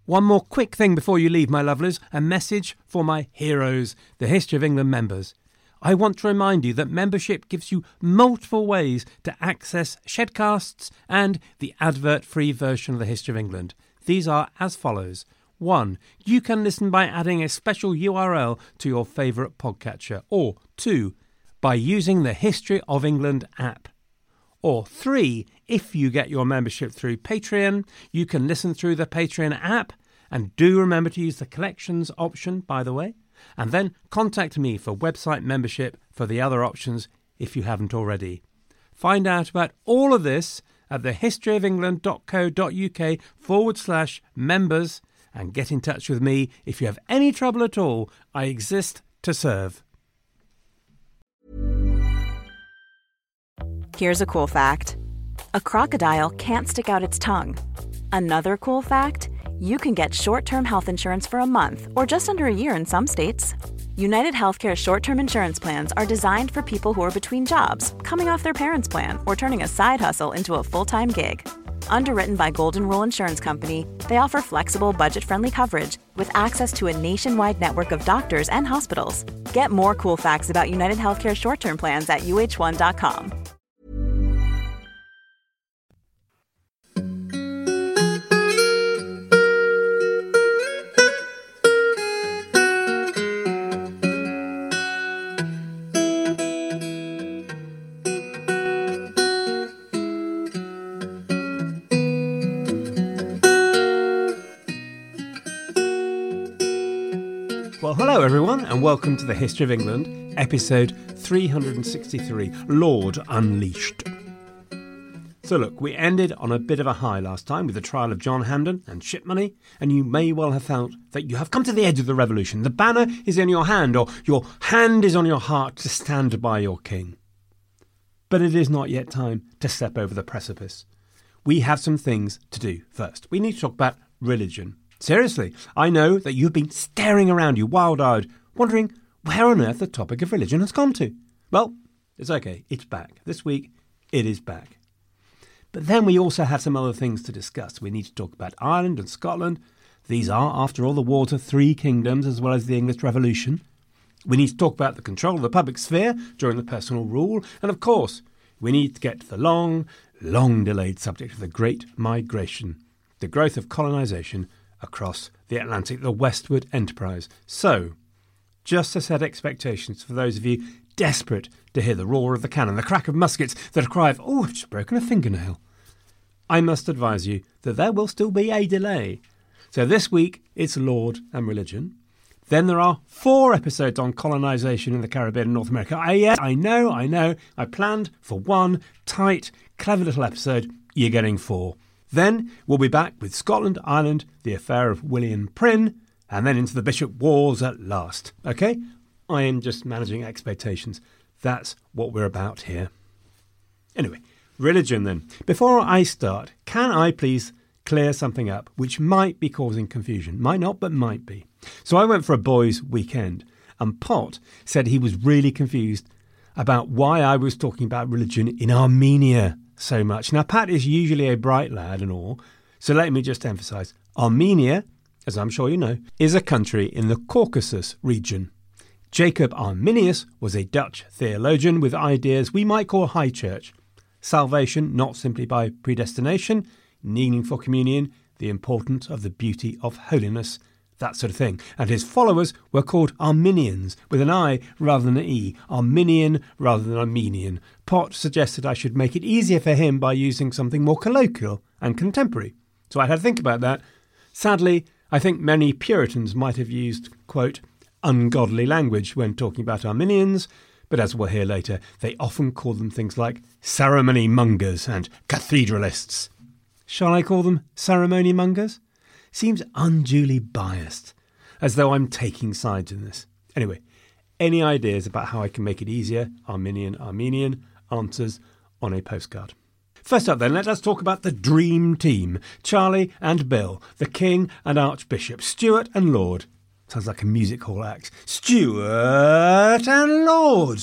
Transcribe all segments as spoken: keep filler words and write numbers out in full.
One more quick thing before you leave, my lovelies, a message for my heroes, the History of England members. I want to remind you that membership gives you multiple ways to access Shedcasts and the advert-free version of the History of England. These are as follows. One, you can listen by adding a special U R L to your favourite podcatcher. Or two, by using the History of England app. Or three, if you get your membership through Patreon, you can listen through the Patreon app. And do remember to use the collections option, by the way. And then contact me for website membership for the other options if you haven't already. Find out about all of this at thehistoryofengland.co.uk forward slash members and get in touch with me if you have any trouble at all. I exist to serve. Here's a cool fact. A crocodile can't stick out its tongue. Another cool fact, you can get short-term health insurance for a month or just under a year in some states. United Healthcare short-term insurance plans are designed for people who are between jobs, coming off their parents' plan, or turning a side hustle into a full-time gig. Underwritten by Golden Rule Insurance Company, they offer flexible, budget-friendly coverage with access to a nationwide network of doctors and hospitals. Get more cool facts about United Healthcare short-term plans at U H one dot com. Well, hello everyone, and welcome to the History of England, episode three hundred sixty-three, Lord Unleashed. So look, we ended on a bit of a high last time with the trial of John Hampden and ship money, and you may well have felt that you have come to the edge of the revolution. The banner is in your hand, or your hand is on your heart to stand by your king. But it is not yet time to step over the precipice. We have some things to do first. We need to talk about religion. Seriously, I know that you've been staring around you wild-eyed, wondering where on earth the topic of religion has gone to. Well, it's okay, it's back. This week, it is back. But then we also have some other things to discuss. We need to talk about Ireland and Scotland. These are, after all, the Wars of Three Kingdoms, as well as the English Revolution. We need to talk about the control of the public sphere during the personal rule. And of course, we need to get to the long, long-delayed subject of the Great Migration, the growth of colonisation across the Atlantic, the westward enterprise. So, just to set expectations for those of you desperate to hear the roar of the cannon, the crack of muskets, the cry of, oh, I've just broken a fingernail, I must advise you that there will still be a delay. So this week, it's Lord and Religion. Then there are four episodes on colonisation in the Caribbean and North America. I, yes, I know, I know. I planned for one tight, clever little episode. You're getting four. Then we'll be back with Scotland, Ireland, the affair of William Prynne, and then into the Bishop Wars at last. OK? I am just managing expectations. That's what we're about here. Anyway, religion then. Before I start, can I please clear something up which might be causing confusion? Might not, but might be. So I went for a boys' weekend, and Pot said he was really confused about why I was talking about religion in Armenia so much. Now, Pat is usually a bright lad and all, so let me just emphasise. Armenia, as I'm sure you know, is a country in the Caucasus region. Jacob Arminius was a Dutch theologian with ideas we might call high church. Salvation not simply by predestination, kneeling for communion, the importance of the beauty of holiness, that sort of thing. And his followers were called Arminians, with an I rather than an E, Arminian rather than Armenian. Pot suggested I should make it easier for him by using something more colloquial and contemporary. So I had to think about that. Sadly, I think many Puritans might have used, quote, ungodly language when talking about Arminians, but as we'll hear later, they often call them things like ceremony mongers and cathedralists. Shall I call them ceremony mongers? Seems unduly biased, as though I'm taking sides in this. Anyway, any ideas about how I can make it easier, Arminian, Armenian, answers on a postcard. First up then, let us talk about the dream team. Charlie and Bill, the King and Archbishop, Stuart and Lord. Sounds like a music hall act. Stuart and Lord.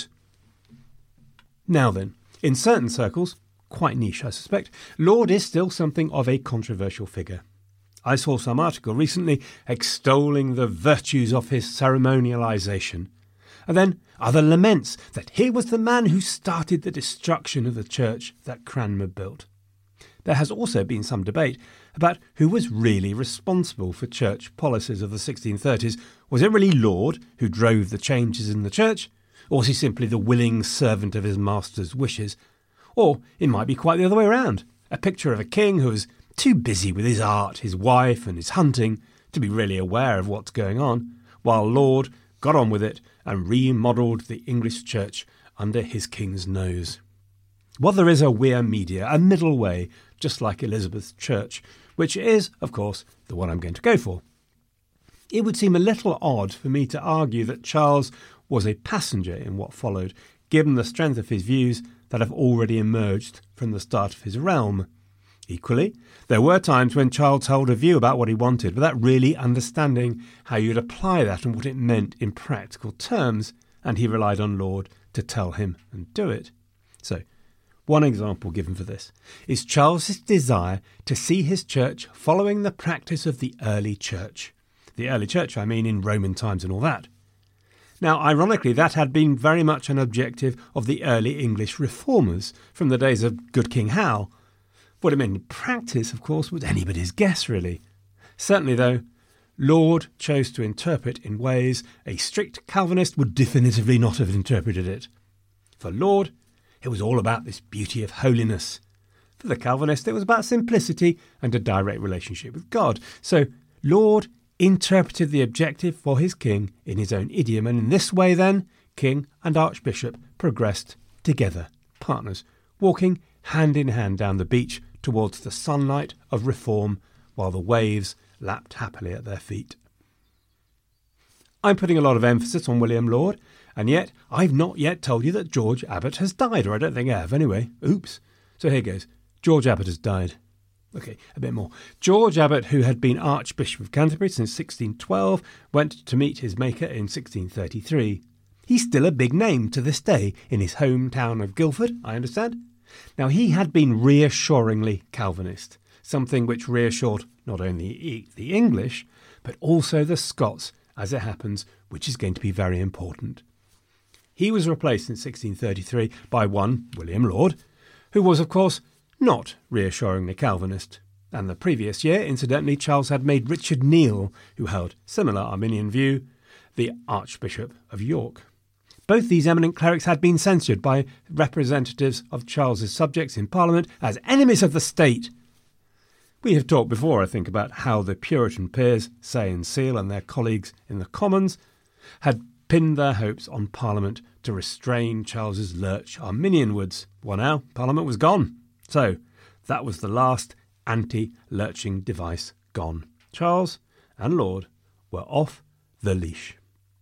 Now then, in certain circles, quite niche I suspect, Lord is still something of a controversial figure. I saw some article recently extolling the virtues of his ceremonialisation, and then other laments that here was the man who started the destruction of the church that Cranmer built. There has also been some debate about who was really responsible for church policies of the sixteen thirties. Was it really Laud who drove the changes in the church, or was he simply the willing servant of his master's wishes? Or it might be quite the other way around, a picture of a king who was too busy with his art, his wife and his hunting to be really aware of what's going on, while Laud got on with it and remodelled the English church under his king's nose. Well, there is a via media, a middle way, just like Elizabeth's church, which is, of course, the one I'm going to go for. It would seem a little odd for me to argue that Charles was a passenger in what followed, given the strength of his views that have already emerged from the start of his realm. Equally, there were times when Charles held a view about what he wanted without really understanding how you'd apply that and what it meant in practical terms, and he relied on Laud to tell him and do it. So, one example given for this is Charles's desire to see his church following the practice of the early church. The early church, I mean, in Roman times and all that. Now, ironically, that had been very much an objective of the early English reformers from the days of Good King Hal. What it meant in practice, of course, was anybody's guess, really. Certainly, though, Laud chose to interpret in ways a strict Calvinist would definitively not have interpreted it. For Laud, it was all about this beauty of holiness. For the Calvinist, it was about simplicity and a direct relationship with God. So Laud interpreted the objective for his king in his own idiom, and in this way, then, king and archbishop progressed together, partners, walking hand in hand down the beach towards the sunlight of reform while the waves lapped happily at their feet. I'm putting a lot of emphasis on William Laud, and yet I've not yet told you that George Abbot has died, or I don't think I have anyway. Oops. So here goes. George Abbot has died. OK, a bit more. George Abbot, who had been Archbishop of Canterbury since sixteen twelve, went to meet his maker in sixteen thirty-three. He's still a big name to this day in his hometown of Guildford, I understand. Now, he had been reassuringly Calvinist, something which reassured not only the English, but also the Scots, as it happens, which is going to be very important. He was replaced in sixteen thirty-three by one, William Laud, who was, of course, not reassuringly Calvinist. And the previous year, incidentally, Charles had made Richard Neile, who held similar Arminian view, the Archbishop of York. Both these eminent clerics had been censured by representatives of Charles's subjects in Parliament as enemies of the state. We have talked before, I think, about how the Puritan peers, Say and Seal, and their colleagues in the Commons had pinned their hopes on Parliament to restrain Charles's lurch Arminianwards. Well, now Parliament was gone. So that was the last anti-lurching device gone. Charles and Laud were off the leash.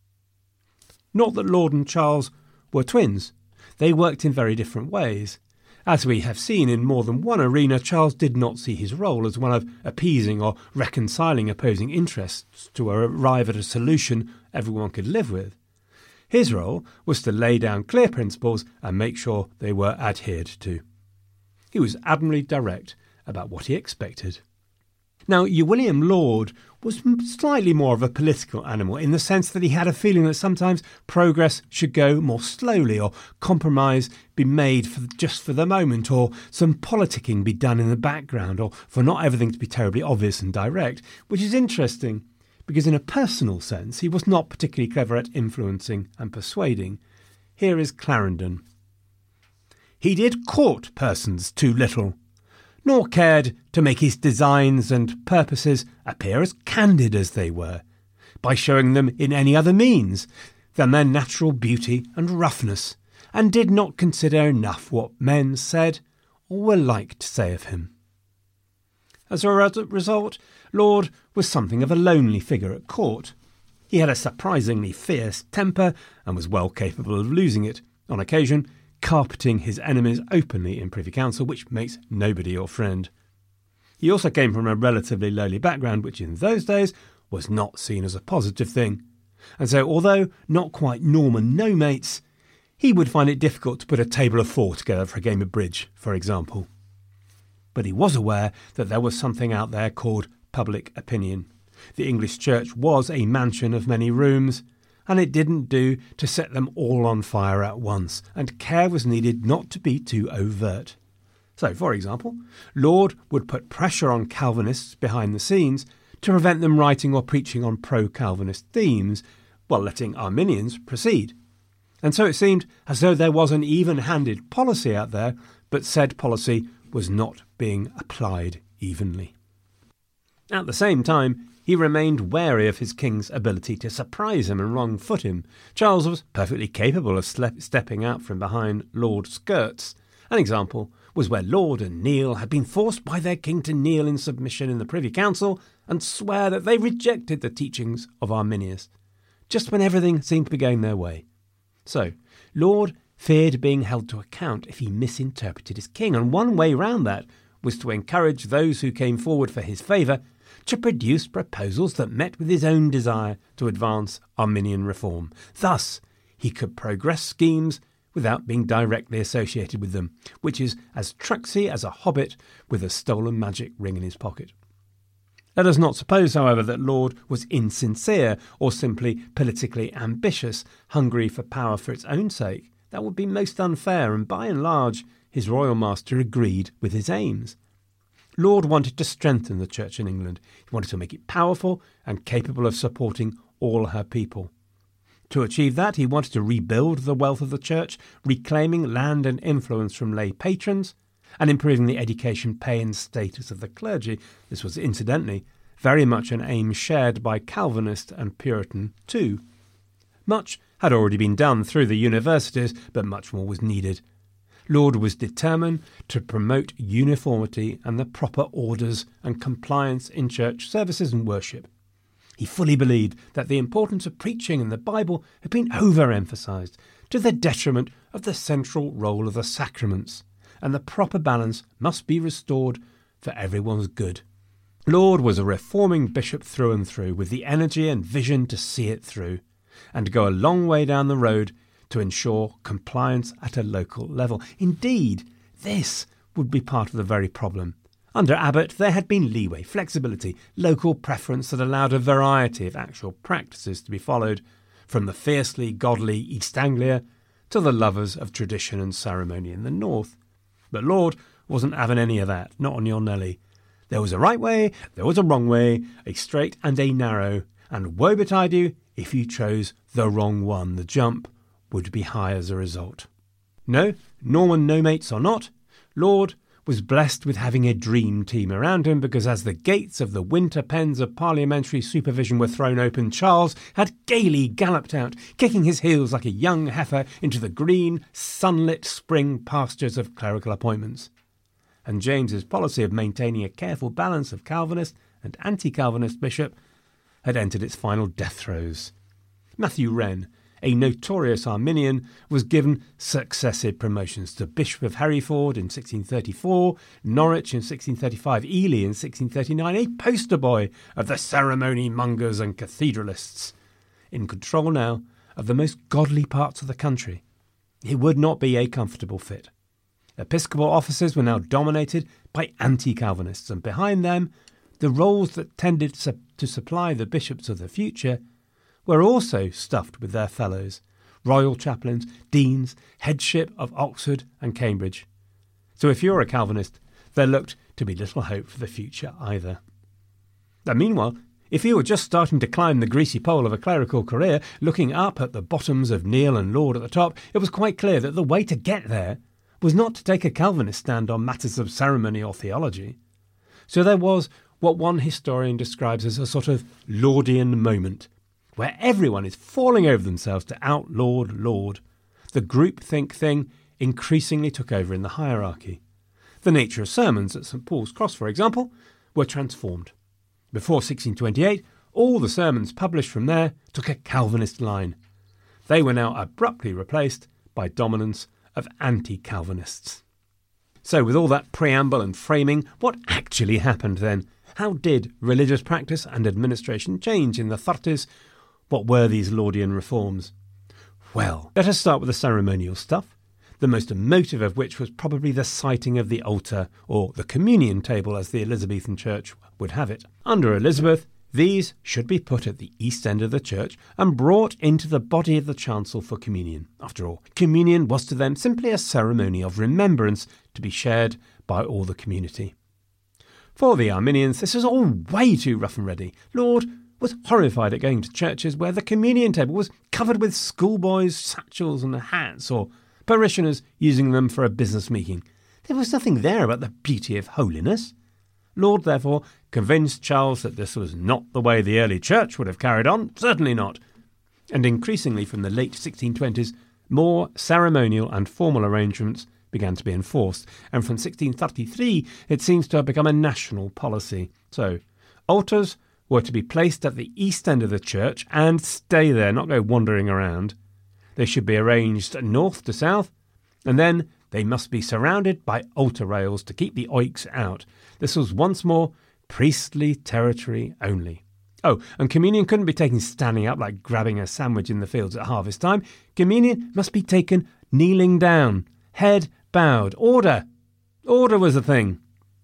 Not that Laud and Charles were twins. They worked in very different ways. As we have seen in more than one arena, Charles did not see his role as one of appeasing or reconciling opposing interests to arrive at a solution everyone could live with. His role was to lay down clear principles and make sure they were adhered to. He was admirably direct about what he expected. Now, your William Laud was slightly more of a political animal in the sense that he had a feeling that sometimes progress should go more slowly, or compromise be made for just for the moment, or some politicking be done in the background, or for not everything to be terribly obvious and direct, which is interesting because in a personal sense he was not particularly clever at influencing and persuading. Here is Clarendon. He did court persons too little, nor cared to make his designs and purposes appear as candid as they were, by showing them in any other means than their natural beauty and roughness, and did not consider enough what men said or were like to say of him. As a result, Laud was something of a lonely figure at court. He had a surprisingly fierce temper and was well capable of losing it, on occasion carpeting his enemies openly in Privy Council, which makes nobody your friend. He also came from a relatively lowly background, which in those days was not seen as a positive thing. And so, although not quite Norman no-mates, he would find it difficult to put a table of four together for a game of bridge, for example. But he was aware that there was something out there called public opinion. The English church was a mansion of many rooms, and it didn't do to set them all on fire at once, and care was needed not to be too overt. So, for example, Laud would put pressure on Calvinists behind the scenes to prevent them writing or preaching on pro-Calvinist themes, while letting Arminians proceed. And so it seemed as though there was an even-handed policy out there, but said policy was not being applied evenly. At the same time, he remained wary of his king's ability to surprise him and wrong-foot him. Charles was perfectly capable of sle- stepping out from behind Laud's skirts. An example was where Laud and Neil had been forced by their king to kneel in submission in the Privy Council and swear that they rejected the teachings of Arminius, just when everything seemed to be going their way. So, Laud feared being held to account if he misinterpreted his king, and one way round that was to encourage those who came forward for his favour to produce proposals that met with his own desire to advance Arminian reform. Thus, he could progress schemes without being directly associated with them, which is as tricksy as a hobbit with a stolen magic ring in his pocket. Let us not suppose, however, that Laud was insincere or simply politically ambitious, hungry for power for its own sake. That would be most unfair, and by and large, his royal master agreed with his aims. Laud wanted to strengthen the church in England. He wanted to make it powerful and capable of supporting all her people. To achieve that, he wanted to rebuild the wealth of the church, reclaiming land and influence from lay patrons, and improving the education, pay and status of the clergy. This was, incidentally, very much an aim shared by Calvinist and Puritan too. Much had already been done through the universities, but much more was needed. Laud was determined to promote uniformity and the proper orders and compliance in church services and worship. He fully believed that the importance of preaching and the Bible had been overemphasised to the detriment of the central role of the sacraments, and the proper balance must be restored for everyone's good. Laud was a reforming bishop through and through, with the energy and vision to see it through, and go a long way down the road to ensure compliance at a local level. Indeed, this would be part of the very problem. Under Abbott, there had been leeway, flexibility, local preference that allowed a variety of actual practices to be followed, from the fiercely godly East Anglia to the lovers of tradition and ceremony in the north. But Laud wasn't having any of that, not on your Nelly. There was a right way, there was a wrong way, a straight and a narrow, and woe betide you if you chose the wrong one. The jump would be high as a result. No, Norman no mates or not, Laud was blessed with having a dream team around him, because as the gates of the winter pens of parliamentary supervision were thrown open, Charles had gaily galloped out, kicking his heels like a young heifer into the green, sunlit spring pastures of clerical appointments. And James's policy of maintaining a careful balance of Calvinist and anti-Calvinist bishop had entered its final death throes. Matthew Wren, a notorious Arminian, was given successive promotions to Bishop of Hereford in sixteen thirty-four, Norwich in sixteen thirty-five, Ely in sixteen thirty-nine, a poster boy of the ceremony mongers and cathedralists, in control now of the most godly parts of the country. It would not be a comfortable fit. Episcopal offices were now dominated by anti-Calvinists, and behind them, the roles that tended to supply the bishops of the future were also stuffed with their fellows, royal chaplains, deans, headship of Oxford and Cambridge. So if you're a Calvinist, there looked to be little hope for the future either. And meanwhile, if you were just starting to climb the greasy pole of a clerical career, looking up at the bottoms of Neil and Laud at the top, it was quite clear that the way to get there was not to take a Calvinist stand on matters of ceremony or theology. So there was what one historian describes as a sort of Laudian moment, where everyone is falling over themselves to out-Laud Laud. The groupthink thing increasingly took over in the hierarchy. The nature of sermons at St Paul's Cross, for example, were transformed. Before sixteen twenty-eight, all the sermons published from there took a Calvinist line. They were now abruptly replaced by dominance of anti-Calvinists. So with all that preamble and framing, what actually happened then? How did religious practice and administration change in the thirties? What were these Laudian reforms? Well, let us start with the ceremonial stuff. the most emotive of which was probably the sighting of the altar, or the communion table as the Elizabethan church would have it. Under Elizabeth, these should be put at the east end of the church and brought into the body of the chancel for communion. After all, communion was to them simply a ceremony of remembrance to be shared by all the community. For the Arminians, this was all way too rough and ready. Laud was horrified at going to churches where the communion table was covered with schoolboys' satchels and hats, or parishioners using them for a business meeting. There was nothing there about the beauty of holiness. Laud, therefore, convinced Charles that this was not the way the early church would have carried on, certainly not. And increasingly from the late sixteen twenties, more ceremonial and formal arrangements began to be enforced, and from sixteen thirty-three it seems to have become a national policy. So, altars were to be placed at the east end of the church and stay there, not go wandering around. They should be arranged north to south, and then they must be surrounded by altar rails to keep the oiks out. This was once more priestly territory only. Oh, and communion couldn't be taken standing up like grabbing a sandwich in the fields at harvest time. Communion must be taken kneeling down, head bowed. Order! Order was the thing.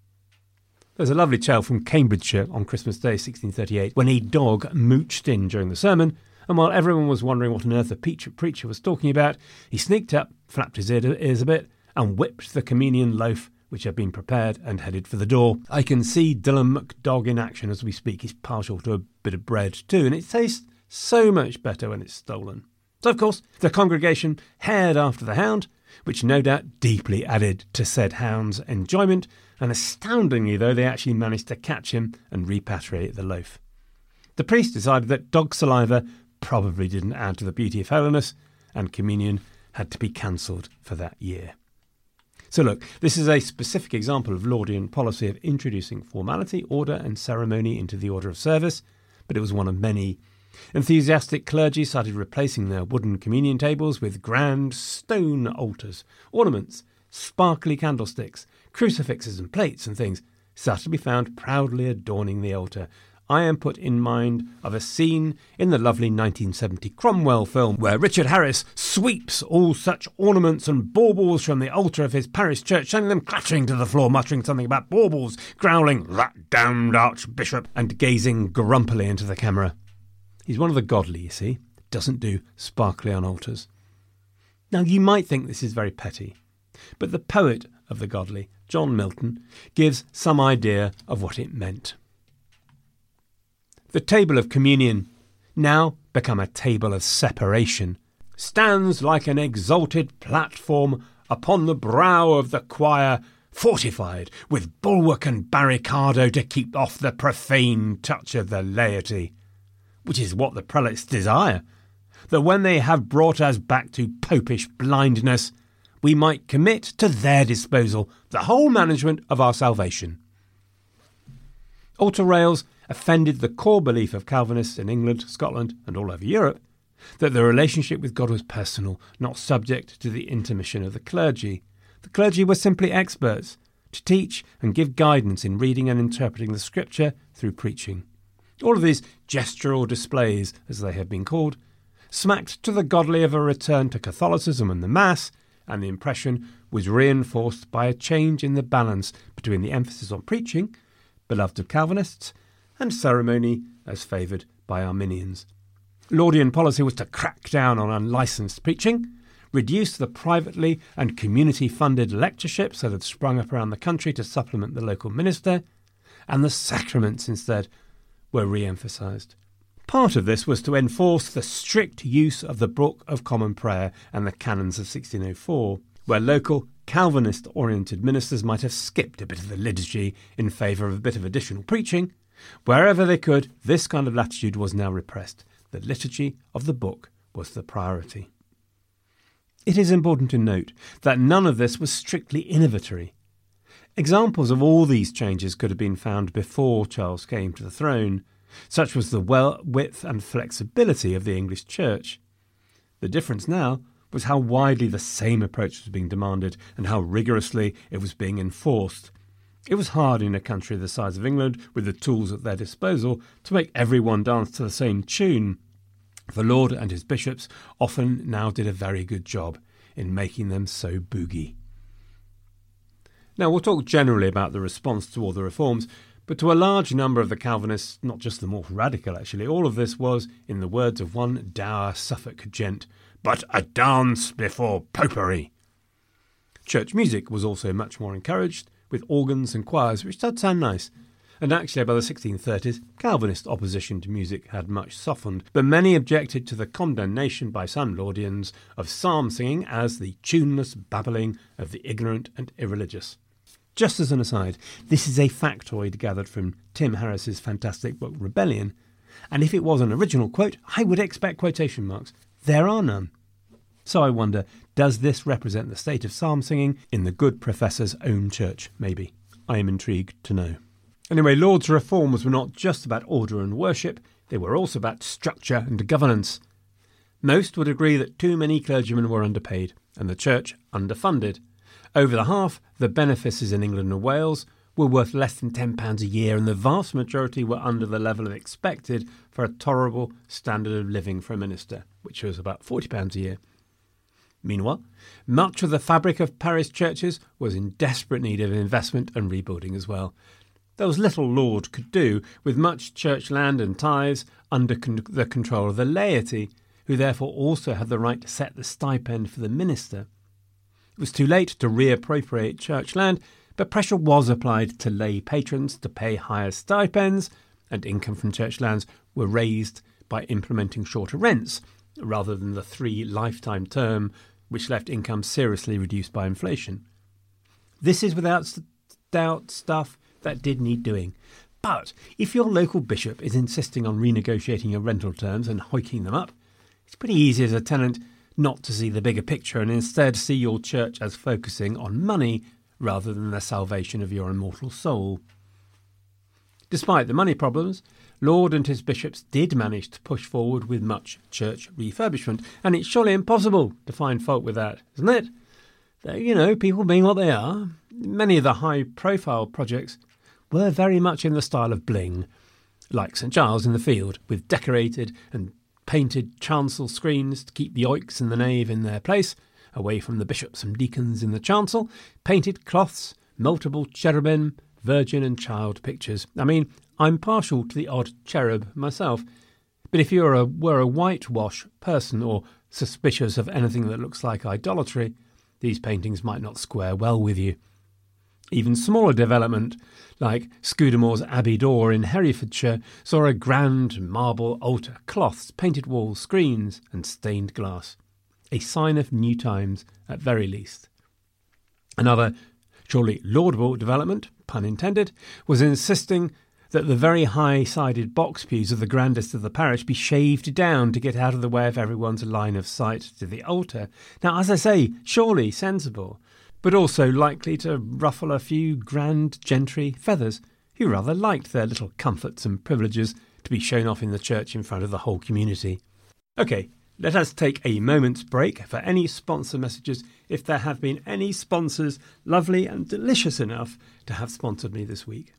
There's a lovely tale from Cambridgeshire on Christmas Day sixteen thirty-eight when a dog mooched in during the sermon, and while everyone was wondering what on earth the preacher was talking about, he sneaked up, flapped his ears a bit, and whipped the communion loaf which had been prepared and headed for the door. I can see Dylan McDog in action as we speak. He's partial to a bit of bread too, and it tastes so much better when it's stolen. So, of course, the congregation hared after the hound, which no doubt deeply added to said hound's enjoyment, and astoundingly, though, they actually managed to catch him and repatriate the loaf. The priest decided that dog saliva probably didn't add to the beauty of holiness, and communion had to be cancelled for that year. So look, this is a specific example of Laudian policy of introducing formality, order and ceremony into the order of service, but it was one of many. Enthusiastic clergy started replacing their wooden communion tables with grand stone altars, ornaments, sparkly candlesticks, crucifixes and plates and things started to be found proudly adorning the altar. I am put in mind of a scene in the lovely nineteen seventy Cromwell film where Richard Harris sweeps all such ornaments and baubles from the altar of his parish church, sending them clattering to the floor, muttering something about baubles, growling, "That damned archbishop," and gazing grumpily into the camera. He's one of the godly, you see, doesn't do sparkly on altars. Now, you might think this is very petty, but the poet of the godly, John Milton, gives some idea of what it meant. The table of communion, now become a table of separation, stands like an exalted platform upon the brow of the choir, fortified with bulwark and barricado to keep off the profane touch of the laity, which is what the prelates desire, that when they have brought us back to popish blindness, we might commit to their disposal the whole management of our salvation. Altar rails offended the core belief of Calvinists in England, Scotland and all over Europe, that the relationship with God was personal, not subject to the intermission of the clergy. The clergy were simply experts to teach and give guidance in reading and interpreting the Scripture through preaching. All of these gestural displays, as they have been called, smacked to the godly of a return to Catholicism and the Mass, and the impression was reinforced by a change in the balance between the emphasis on preaching, beloved of Calvinists, and ceremony as favoured by Arminians. Laudian policy was to crack down on unlicensed preaching, reduce the privately and community-funded lectureships that had sprung up around the country to supplement the local minister, and the sacraments instead were re-emphasised. Part of this was to enforce the strict use of the Book of Common Prayer and the canons of sixteen oh four, where local Calvinist-oriented ministers might have skipped a bit of the liturgy in favour of a bit of additional preaching. Wherever they could, this kind of latitude was now repressed. The liturgy of the book was the priority. It is important to note that none of this was strictly innovatory. Examples of all these changes could have been found before Charles came to the throne. Such was the well width and flexibility of the English Church. The difference now was how widely the same approach was being demanded and how rigorously it was being enforced. It was hard in a country the size of England, with the tools at their disposal, to make everyone dance to the same tune. The Lord and his bishops often now did a very good job. in making them so boogie. Now, we'll talk generally about the response to all the reforms, but to a large number of the Calvinists, not just the more radical actually, all of this was, in the words of one dour Suffolk gent, but a dance before popery. Church music was also much more encouraged, with organs and choirs, which did sound nice. And actually, by the sixteen thirties, Calvinist opposition to music had much softened, but many objected to the condemnation by some Laudians of psalm singing as the tuneless babbling of the ignorant and irreligious. Just as an aside, this is a factoid gathered from Tim Harris's fantastic book Rebellion, and if it was an original quote, I would expect quotation marks. There are none. So I wonder, does this represent the state of psalm singing in the good professor's own church? Maybe. I am intrigued to know. Anyway, Laud's reforms were not just about order and worship, they were also about structure and governance. Most would agree that too many clergymen were underpaid and the church underfunded. Over the half, the benefices in England and Wales were worth less than ten pounds a year, and the vast majority were under the level of expected for a tolerable standard of living for a minister, which was about forty pounds a year. Meanwhile, much of the fabric of parish churches was in desperate need of investment and rebuilding as well. There was little Laud could do, with much church land and tithes under con- the control of the laity, who therefore also had the right to set the stipend for the minister. It was too late to reappropriate church land, but pressure was applied to lay patrons to pay higher stipends, and income from church lands were raised by implementing shorter rents, rather than the three lifetime term, which left income seriously reduced by inflation. This is without doubt stuff that did need doing. But if your local bishop is insisting on renegotiating your rental terms and hiking them up, it's pretty easy as a tenant not to see the bigger picture and instead see your church as focusing on money rather than the salvation of your immortal soul. Despite the money problems, Laud and his bishops did manage to push forward with much church refurbishment, and it's surely impossible to find fault with that, isn't it? Though, you know, people being what they are, many of the high-profile projects were very much in the style of bling, like St Giles in the Field, with decorated and painted chancel screens to keep the oiks in the nave in their place, away from the bishops and deacons in the chancel, painted cloths, multiple cherubim, virgin and child pictures. I mean, I'm partial to the odd cherub myself, but if you were a, were a whitewash person or suspicious of anything that looks like idolatry, these paintings might not square well with you. Even smaller development, like Scudamore's Abbey Door in Herefordshire, saw a grand marble altar, cloths, painted walls, screens and stained glass. A sign of new times, at very least. Another, surely laudable development, pun intended, was insisting that the very high-sided box pews of the grandest of the parish be shaved down to get out of the way of everyone's line of sight to the altar. Now, as I say, surely sensible, but also likely to ruffle a few grand gentry feathers who rather liked their little comforts and privileges to be shown off in the church in front of the whole community. OK, let us take a moment's break for any sponsor messages if there have been any sponsors lovely and delicious enough to have sponsored me this week.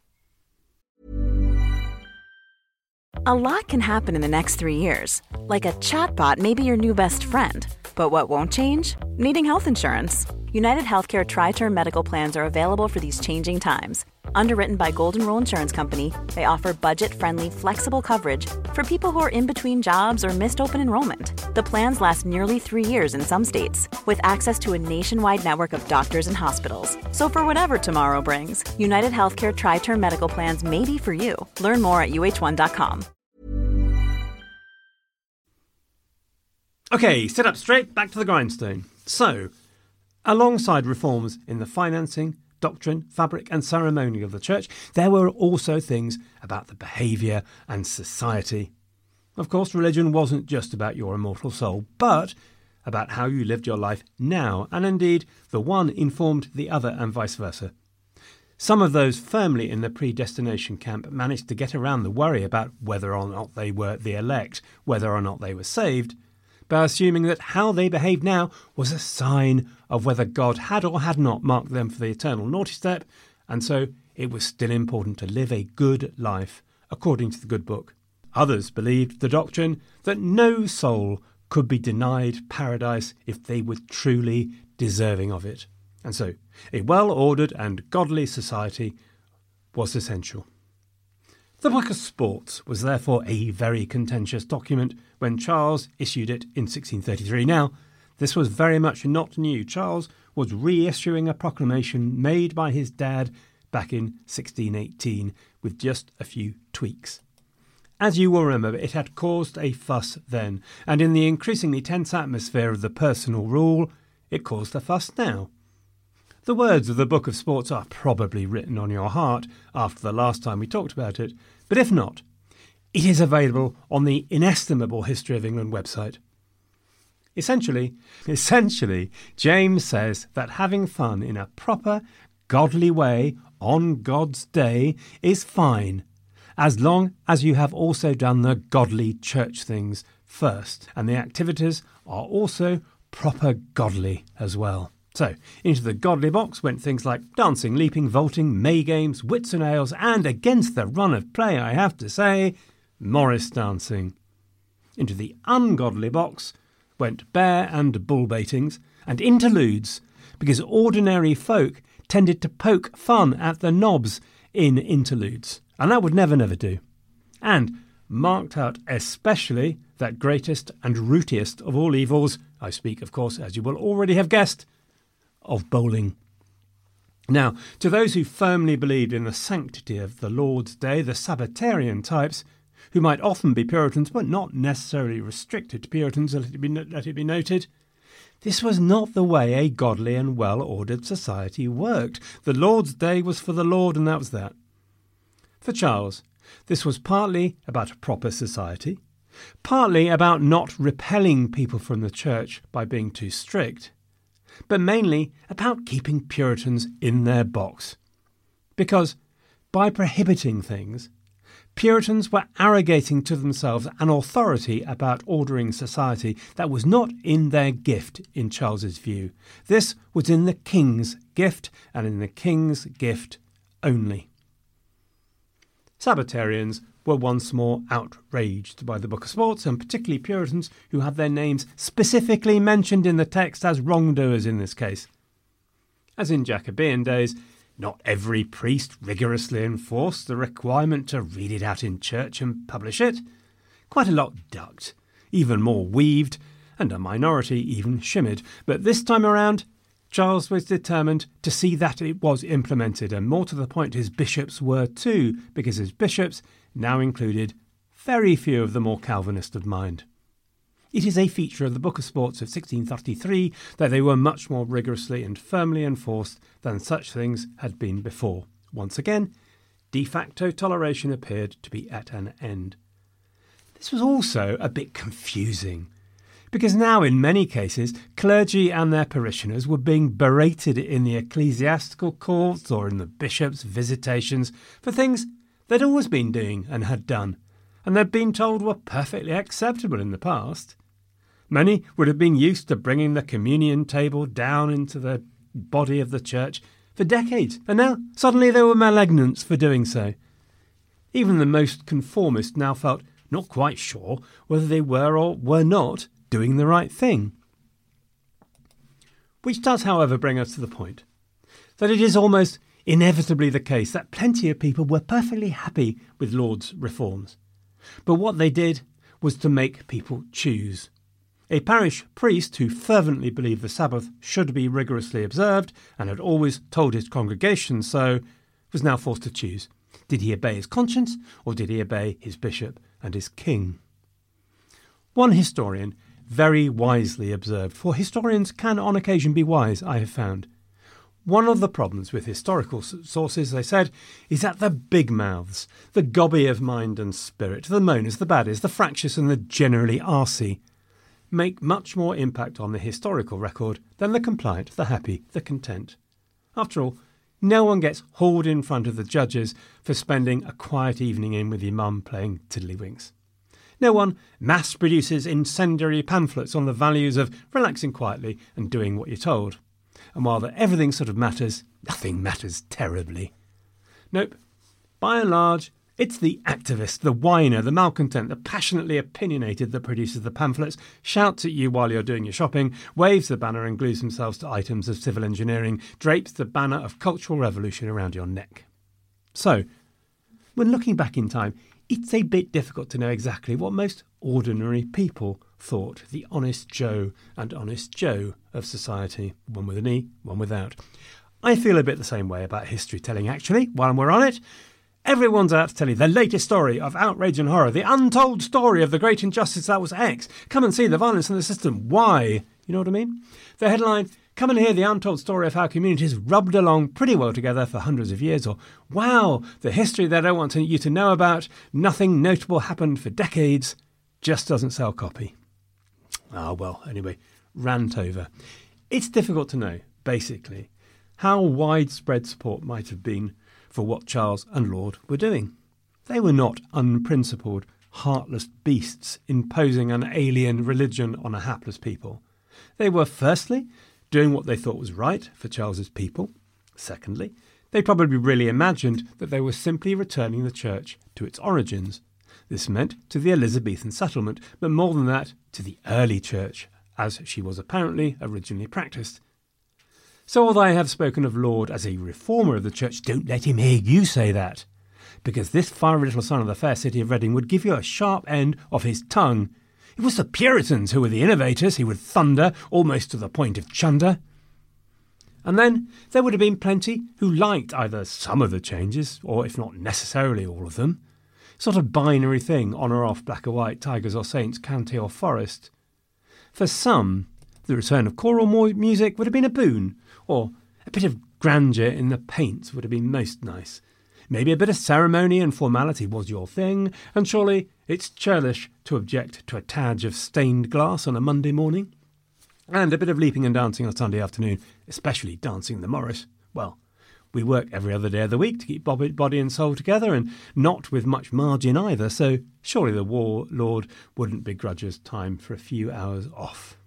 A lot can happen in the next three years. Like a chatbot may be your new best friend. But what won't change? Needing health insurance. United Healthcare Tri-Term Medical Plans are available for these changing times. Underwritten by Golden Rule Insurance Company, they offer budget-friendly, flexible coverage for people who are in between jobs or missed open enrollment. The plans last nearly three years in some states, with access to a nationwide network of doctors and hospitals. So for whatever tomorrow brings, United Healthcare Tri-Term Medical Plans may be for you. Learn more at U H one dot com. OK, sit up straight, back to the grindstone. So, alongside reforms in the financing, doctrine, fabric and ceremonial of the church, there were also things about the behaviour and society. Of course, religion wasn't just about your immortal soul, but about how you lived your life now, and indeed the one informed the other and vice versa. Some of those firmly in the predestination camp managed to get around the worry about whether or not they were the elect, whether or not they were saved, by assuming that how they behaved now was a sign of whether God had or had not marked them for the eternal naughty step, and so it was still important to live a good life according to the good book. Others believed the doctrine that no soul could be denied paradise if they were truly deserving of it. And so, a well-ordered and godly society was essential. The Book of Sports was therefore a very contentious document when Charles issued it in sixteen thirty-three. Now, this was very much not new. Charles was reissuing a proclamation made by his dad back in sixteen eighteen with just a few tweaks. As you will remember, it had caused a fuss then, and in the increasingly tense atmosphere of the personal rule, it caused a fuss now. The words of the Book of Sports are probably written on your heart after the last time we talked about it, but if not, it is available on the inestimable History of England website. Essentially, essentially, James says that having fun in a proper, godly way on God's day is fine, as long as you have also done the godly church things first, and the activities are also proper godly as well. So, into the godly box went things like dancing, leaping, vaulting, May games, wits and ales, and against the run of play, I have to say, Morris dancing. Into the ungodly box went bear and bull baitings, and interludes, because ordinary folk tended to poke fun at the knobs in interludes, and that would never, never do. And marked out especially that greatest and rootiest of all evils, I speak, of course, as you will already have guessed, of bowling. Now, to those who firmly believed in the sanctity of the Lord's Day, the Sabbatarian types, who might often be Puritans but not necessarily restricted to Puritans, let it be, let it be noted, this was not the way a godly and well-ordered society worked. The Lord's Day was for the Lord, and that was that. For Charles, this was partly about a proper society, partly about not repelling people from the church by being too strict, but mainly about keeping Puritans in their box. Because by prohibiting things, Puritans were arrogating to themselves an authority about ordering society that was not in their gift in Charles's view. This was in the king's gift, and in the king's gift only. Sabbatarians were once more outraged by the Book of Sports, and particularly Puritans who had their names specifically mentioned in the text as wrongdoers in this case. As in Jacobean days, not every priest rigorously enforced the requirement to read it out in church and publish it. Quite a lot ducked, even more weaved, and a minority even shimmered. But this time around, Charles was determined to see that it was implemented, and more to the point his bishops were too, because his bishops now included very few of the more Calvinist of mind. It is a feature of the Book of Sports of sixteen thirty-three that they were much more rigorously and firmly enforced than such things had been before. Once again, de facto toleration appeared to be at an end. This was also a bit confusing, because now in many cases clergy and their parishioners were being berated in the ecclesiastical courts or in the bishop's visitations for things they'd always been doing and had done, and they'd been told were perfectly acceptable in the past. Many would have been used to bringing the communion table down into the body of the church for decades, and now suddenly they were malignants for doing so. Even the most conformist now felt not quite sure whether they were or were not doing the right thing. Which does, however, bring us to the point that it is almost inevitably the case that plenty of people were perfectly happy with Laud's reforms. But what they did was to make people choose. A parish priest who fervently believed the Sabbath should be rigorously observed and had always told his congregation so, was now forced to choose. Did he obey his conscience, or did he obey his bishop and his king? One historian very wisely observed, for historians can on occasion be wise, I have found. One of the problems with historical sources, they said, is that the big mouths, the gobby of mind and spirit, the moaners, the baddies, the fractious and the generally arsey, make much more impact on the historical record than the compliant, the happy, the content. After all, no one gets hauled in front of the judges for spending a quiet evening in with your mum playing tiddlywinks. No one mass-produces incendiary pamphlets on the values of relaxing quietly and doing what you're told. And while that everything sort of matters, nothing matters terribly. Nope. By and large, It's the activist, the whiner, the malcontent, the passionately opinionated that produces the pamphlets, shouts at you while you're doing your shopping, waves the banner and glues themselves to items of civil engineering, drapes the banner of cultural revolution around your neck. So, when looking back in time, it's a bit difficult to know exactly what most ordinary people thought the honest Joe and honest Joe of society, one with an E, one without. I feel a bit the same way about history telling, actually, while we're on it. Everyone's out to tell you the latest story of outrage and horror, the untold story of the great injustice that was X. Come and see the violence in the system. Why? You know what I mean? The headline, come and hear the untold story of how communities rubbed along pretty well together for hundreds of years. Or, wow, the history they don't want you to know about. Nothing notable happened for decades. Just doesn't sell copy. Ah, well, anyway, rant over. It's difficult to know, basically, how widespread support might have been for what Charles and Laud were doing. They were not unprincipled, heartless beasts imposing an alien religion on a hapless people. They were, firstly, doing what they thought was right for Charles's people. Secondly, they probably really imagined that they were simply returning the church to its origins. This meant to the Elizabethan settlement, but more than that, to the early church, as she was apparently originally practised. So although I have spoken of Laud as a reformer of the church, don't let him hear you say that, because this fiery little son of the fair city of Reading would give you a sharp end of his tongue. It was the Puritans who were the innovators, he would thunder, almost to the point of chunder. And then there would have been plenty who liked either some of the changes, or if not necessarily all of them. Sort of binary thing, on or off, black or white, tigers or saints, county or forest. For some, the return of choral music would have been a boon, or a bit of grandeur in the paints would have been most nice. Maybe a bit of ceremony and formality was your thing, and surely it's churlish to object to a tadge of stained glass on a Monday morning. And a bit of leaping and dancing on Sunday afternoon, especially dancing the Morris. Well, we work every other day of the week to keep body and soul together, and not with much margin either, so surely the warlord wouldn't begrudge us time for a few hours off.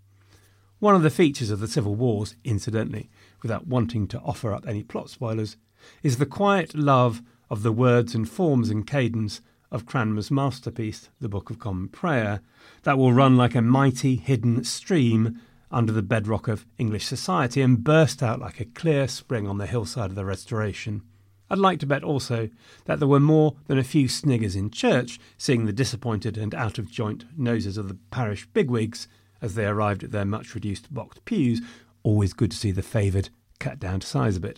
One of the features of the Civil Wars, incidentally, without wanting to offer up any plot spoilers, is the quiet love of the words and forms and cadence of Cranmer's masterpiece, the Book of Common Prayer, that will run like a mighty hidden stream under the bedrock of English society and burst out like a clear spring on the hillside of the Restoration. I'd like to bet also that there were more than a few sniggers in church seeing the disappointed and out-of-joint noses of the parish bigwigs as they arrived at their much-reduced boxed pews. Always good to see the favoured cut down to size a bit.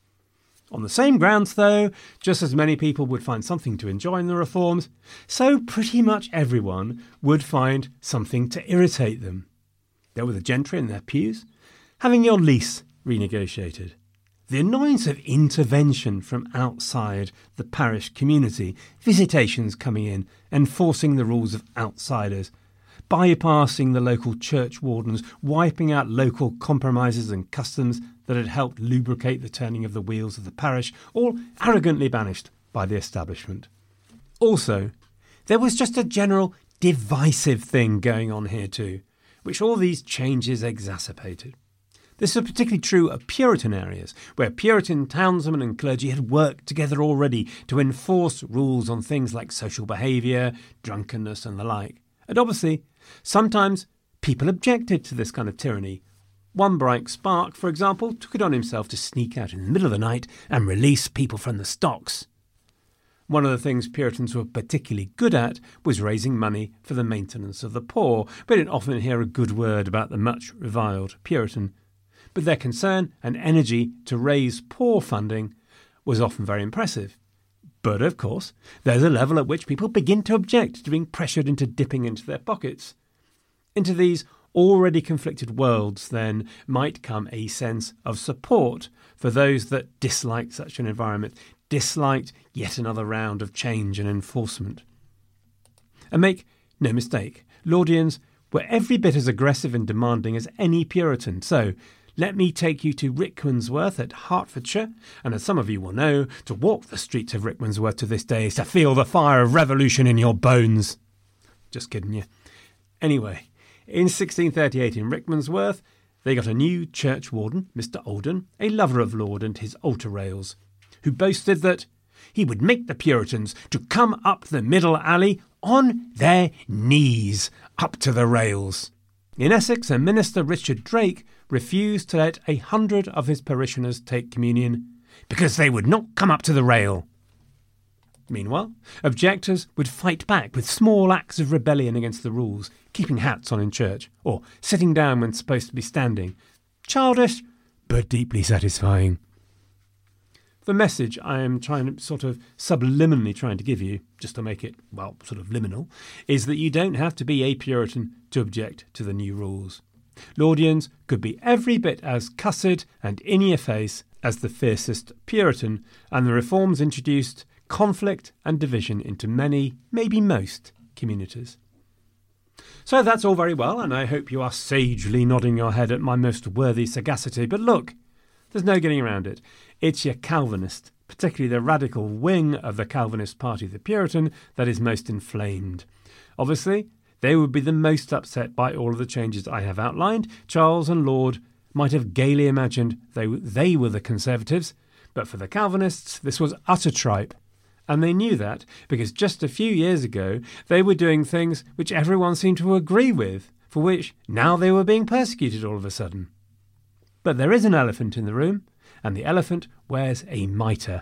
On the same grounds, though, just as many people would find something to enjoy in the reforms, so pretty much everyone would find something to irritate them. There were the gentry in their pews, having your lease renegotiated. The annoyance of intervention from outside the parish community, visitations coming in, enforcing the rules of outsiders, bypassing the local church wardens, wiping out local compromises and customs that had helped lubricate the turning of the wheels of the parish, all arrogantly banished by the establishment. Also, there was just a general divisive thing going on here too, which all these changes exacerbated. This was particularly true of Puritan areas, where Puritan townsmen and clergy had worked together already to enforce rules on things like social behaviour, drunkenness and the like. And obviously, sometimes people objected to this kind of tyranny. One bright spark, for example, took it on himself to sneak out in the middle of the night and release people from the stocks. One of the things Puritans were particularly good at was raising money for the maintenance of the poor. We didn't often hear a good word about the much reviled Puritan, but their concern and energy to raise poor funding was often very impressive. But, of course, there's a level at which people begin to object to being pressured into dipping into their pockets. Into these already conflicted worlds, then, might come a sense of support for those that disliked such an environment, disliked yet another round of change and enforcement. And make no mistake, Laudians were every bit as aggressive and demanding as any Puritan, so let me take you to Rickmansworth at Hertfordshire, and as some of you will know, to walk the streets of Rickmansworth to this day is to feel the fire of revolution in your bones. Just kidding you. Anyway, in sixteen thirty-eight in Rickmansworth, they got a new church warden, Mister Alden, a lover of Laud and his altar rails, who boasted that he would make the Puritans to come up the middle alley on their knees up to the rails. In Essex, a minister, Richard Drake, refused to let a hundred of his parishioners take communion because they would not come up to the rail. Meanwhile, objectors would fight back with small acts of rebellion against the rules, keeping hats on in church, or sitting down when supposed to be standing. Childish, but deeply satisfying. The message I am trying to sort of subliminally trying to give you, just to make it, well, sort of liminal, is that you don't have to be a Puritan to object to the new rules. Laudians could be every bit as cussed and in your face as the fiercest Puritan, and the reforms introduced conflict and division into many, maybe most, communities. So that's all very well, and I hope you are sagely nodding your head at my most worthy sagacity. But look, there's no getting around it. It's your Calvinist, particularly the radical wing of the Calvinist party, the Puritan, that is most inflamed. Obviously, they would be the most upset by all of the changes I have outlined. Charles and Laud might have gaily imagined they, they were the Conservatives, but for the Calvinists this was utter tripe. And they knew that because just a few years ago they were doing things which everyone seemed to agree with, for which now they were being persecuted all of a sudden. But there is an elephant in the room, and the elephant wears a mitre.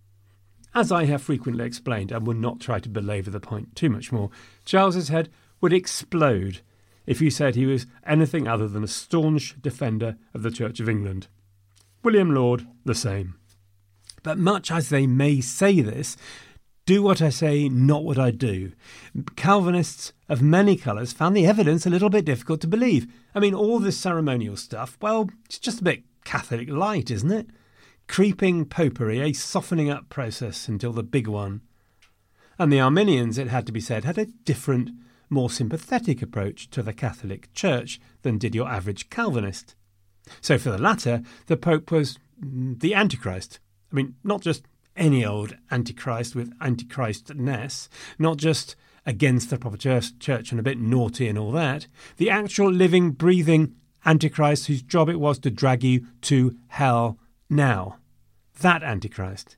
As I have frequently explained, and will not try to belabor the point too much more, Charles's head would explode if you said he was anything other than a staunch defender of the Church of England. William Laud, the same. But much as they may say this, do what I say, not what I do. Calvinists of many colours found the evidence a little bit difficult to believe. I mean, all this ceremonial stuff, well, it's just a bit Catholic light, isn't it? Creeping popery, a softening up process until the big one. And the Arminians, it had to be said, had a different, more sympathetic approach to the Catholic Church than did your average Calvinist. So for the latter, the Pope was the Antichrist. I mean, not just any old Antichrist with Antichristness, not just against the proper church, church and a bit naughty and all that. The actual living, breathing Antichrist whose job it was to drag you to hell now. That Antichrist.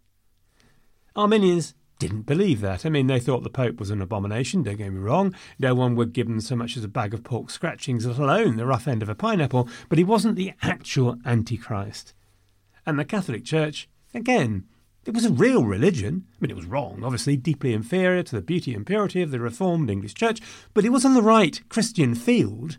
Arminians didn't believe that. I mean, they thought the Pope was an abomination, don't get me wrong. No one would give them so much as a bag of pork scratchings, let alone the rough end of a pineapple, but he wasn't the actual Antichrist. And the Catholic Church, again, it was a real religion. I mean, it was wrong, obviously, deeply inferior to the beauty and purity of the Reformed English Church, but it was on the right Christian field.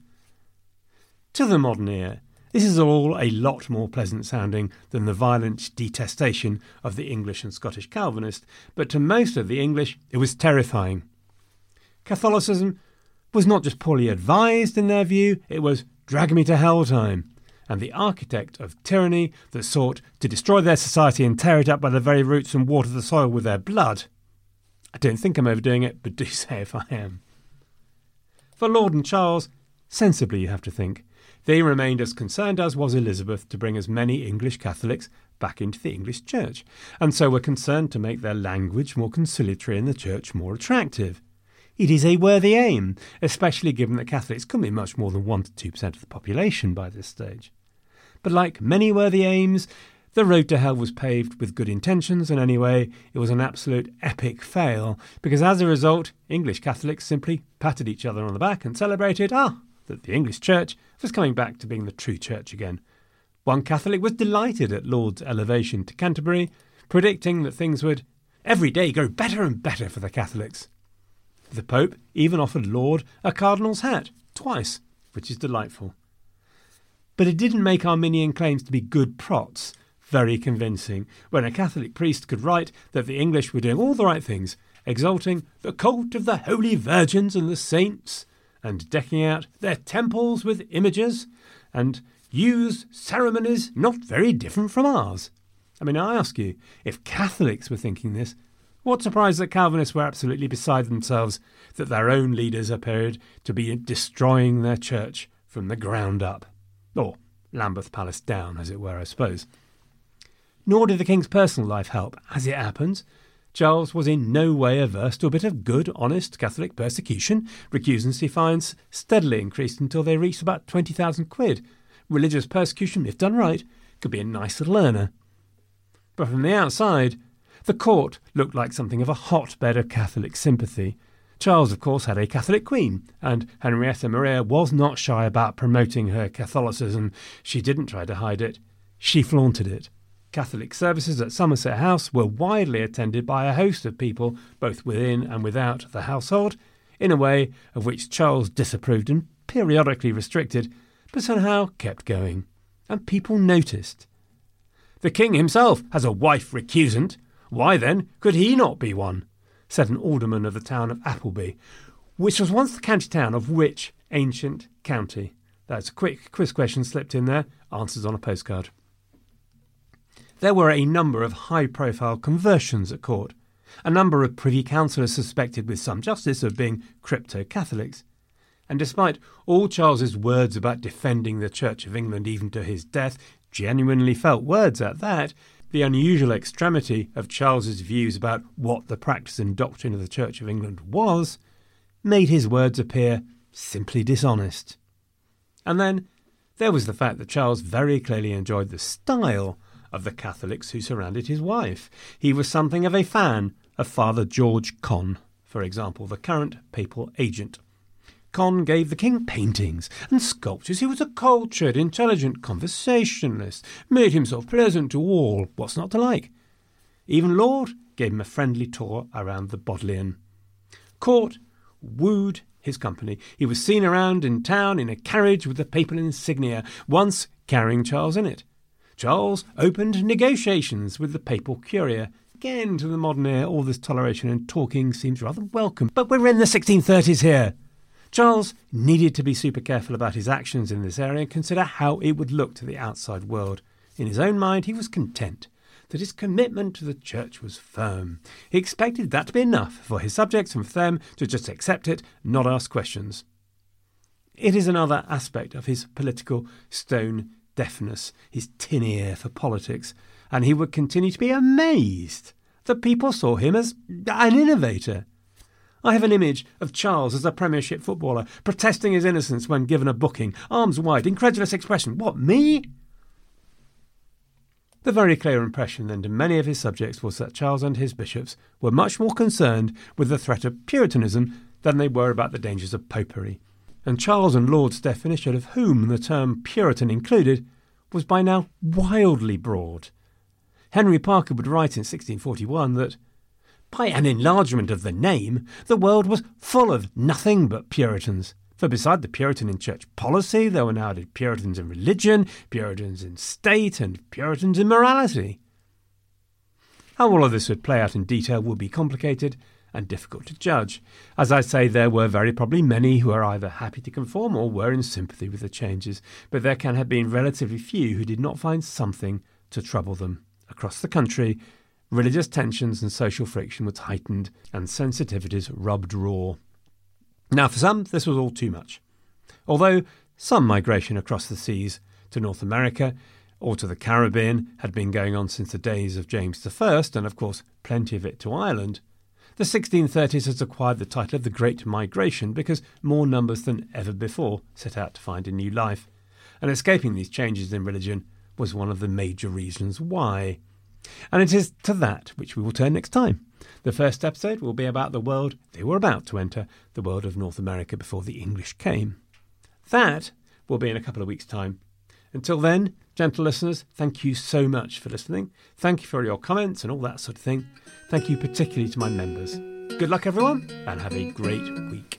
To the modern ear, this is all a lot more pleasant sounding than the violent detestation of the English and Scottish Calvinist, but to most of the English it was terrifying. Catholicism was not just poorly advised in their view, it was drag me to hell time. And the architect of tyranny that sought to destroy their society and tear it up by the very roots and water the soil with their blood. I don't think I'm overdoing it, but do say if I am. For Laud and Charles, sensibly you have to think, they remained as concerned as was Elizabeth to bring as many English Catholics back into the English Church, and so were concerned to make their language more conciliatory and the Church more attractive. It is a worthy aim, especially given that Catholics couldn't be much more than one to two percent of the population by this stage. But like many worthy aims, the road to hell was paved with good intentions, and anyway, it was an absolute epic fail, because as a result, English Catholics simply patted each other on the back and celebrated, ah, that the English Church was coming back to being the true church again. One Catholic was delighted at Laud's elevation to Canterbury, predicting that things would every day grow better and better for the Catholics. The Pope even offered Laud a cardinal's hat, twice, which is delightful. But it didn't make Arminian claims to be good prots very convincing, when a Catholic priest could write that the English were doing all the right things, exalting the cult of the holy virgins and the saints, and decking out their temples with images, and use ceremonies not very different from ours. I mean, I ask you, if Catholics were thinking this, what surprise that Calvinists were absolutely beside themselves that their own leaders appeared to be destroying their church from the ground up. Or Lambeth Palace down, as it were, I suppose. Nor did the king's personal life help. As it happens, Charles was in no way averse to a bit of good, honest Catholic persecution. Recusancy fines steadily increased until they reached about twenty thousand quid. Religious persecution, if done right, could be a nice little earner. But from the outside, The court looked like something of a hotbed of Catholic sympathy. Charles, of course, had a Catholic queen, and Henrietta Maria was not shy about promoting her Catholicism. She didn't try to hide it. She flaunted it. Catholic services at Somerset House were widely attended by a host of people, both within and without the household, in a way of which Charles disapproved and periodically restricted, but somehow kept going. And people noticed. "The king himself has a wife recusant. Why, then, could he not be one?" said an alderman of the town of Appleby, which was once the county town of which ancient county? That's a quick quiz question slipped in there. Answers on a postcard. There were a number of high-profile conversions at court. A number of privy councillors suspected with some justice of being crypto-Catholics. And despite all Charles's words about defending the Church of England even to his death, genuinely felt words at that, the unusual extremity of Charles's views about what the practice and doctrine of the Church of England was made his words appear simply dishonest. And then there was the fact that Charles very clearly enjoyed the style of the Catholics who surrounded his wife. He was something of a fan of Father George Conn, for example, the current papal agent. Conn gave the king paintings and sculptures. He was a cultured, intelligent conversationalist, made himself pleasant to all. What's not to like? Even Laud gave him a friendly tour around the Bodleian. Court wooed his company. He was seen around in town in a carriage with the papal insignia, once carrying Charles in it. Charles opened negotiations with the papal curia. Again, to the modern ear, all this toleration and talking seems rather welcome. But we're in the sixteen thirties here. Charles needed to be super careful about his actions in this area and consider how it would look to the outside world. In his own mind, he was content that his commitment to the church was firm. He expected that to be enough for his subjects and for them to just accept it, not ask questions. It is another aspect of his political stone deafness, his tin ear for politics, and he would continue to be amazed that people saw him as an innovator. I have an image of Charles as a Premiership footballer, protesting his innocence when given a booking, arms wide, incredulous expression. What, me? The very clear impression then to many of his subjects was that Charles and his bishops were much more concerned with the threat of Puritanism than they were about the dangers of popery. And Charles and Laud's definition of whom the term Puritan included was by now wildly broad. Henry Parker would write in sixteen forty-one that by an enlargement of the name, the world was full of nothing but Puritans. For beside the Puritan in church policy, there were now added Puritans in religion, Puritans in state, and Puritans in morality. How all of this would play out in detail would be complicated and difficult to judge. As I say, there were very probably many who were either happy to conform or were in sympathy with the changes, but there can have been relatively few who did not find something to trouble them. Across the country, religious tensions and social friction was heightened and sensitivities rubbed raw. Now, for some, this was all too much. Although some migration across the seas to North America or to the Caribbean had been going on since the days of James the First, and of course plenty of it to Ireland, the sixteen thirties has acquired the title of the Great Migration because more numbers than ever before set out to find a new life, and escaping these changes in religion was one of the major reasons why. And it is to that which we will turn next time. The first episode will be about the world they were about to enter, the world of North America before the English came. That will be in a couple of weeks' time. Until then, gentle listeners, thank you so much for listening. Thank you for your comments and all that sort of thing. Thank you particularly to my members. Good luck, everyone, and have a great week.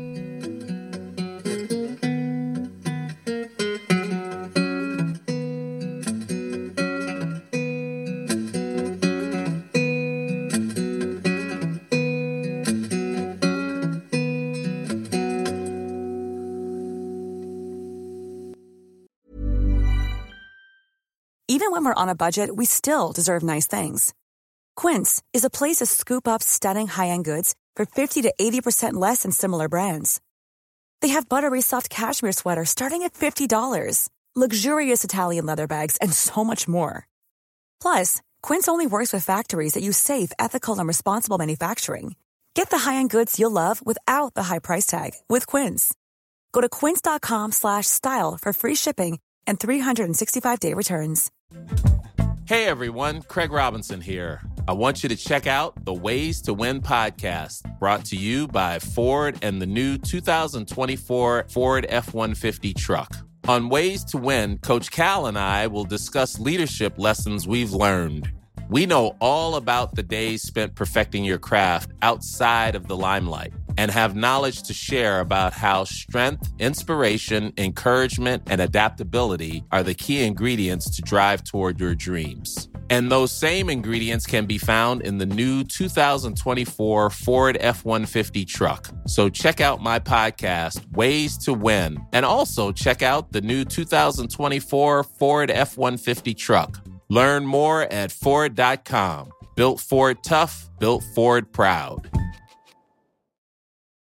Even when we're on a budget, we still deserve nice things. Quince is a place to scoop up stunning high-end goods for fifty to eighty percent less than similar brands. They have buttery soft cashmere sweaters starting at fifty dollars, luxurious Italian leather bags, and so much more. Plus, Quince only works with factories that use safe, ethical, and responsible manufacturing. Get the high-end goods you'll love without the high price tag with Quince. Go to quince.com slash style for free shipping and three sixty-five day returns. Hey everyone, Craig Robinson here. I want you to check out the Ways to Win podcast, brought to you by Ford and the new two thousand twenty-four Ford F one fifty truck. On Ways to Win, Coach Cal and I will discuss leadership lessons we've learned. We know all about the days spent perfecting your craft outside of the limelight and have knowledge to share about how strength, inspiration, encouragement, and adaptability are the key ingredients to drive toward your dreams. And those same ingredients can be found in the new two thousand twenty-four Ford F one fifty truck. So check out my podcast, Ways to Win, and also check out the new two thousand twenty-four Ford F one fifty truck. Learn more at Ford dot com. Built Ford tough, built Ford proud.